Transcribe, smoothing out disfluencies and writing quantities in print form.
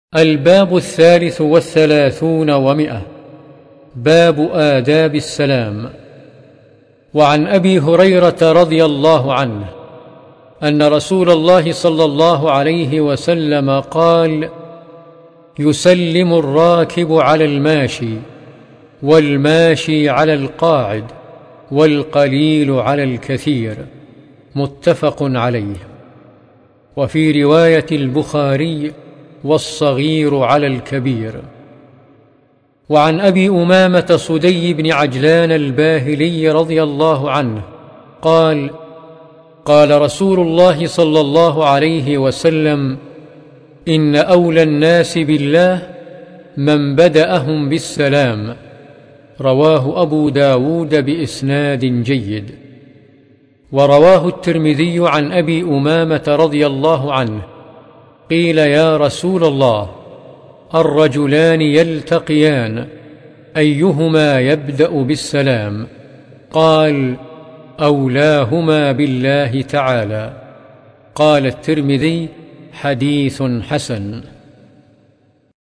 الباب 33 و100. باب آداب السلام. وعن أبي هريرة رضي الله عنه أن رسول الله صلى الله عليه وسلم قال: يسلم الراكب على الماشي، والماشي على القاعد، والقليل على الكثير. متفق عليه. وفي رواية البخاري: والصغير على الكبير. وعن أبي أمامة صدي بن عجلان الباهلي رضي الله عنه قال: قال رسول الله صلى الله عليه وسلم: إن أولى الناس بالله من بدأهم بالسلام. رواه أبو داود بإسناد جيد. ورواه الترمذي عن أبي أمامة رضي الله عنه قيل: يا رسول الله، الرجلان يلتقيان أيهما يبدأ بالسلام؟ قال: أولاهما بالله تعالى. قال الترمذي: حديث حسن.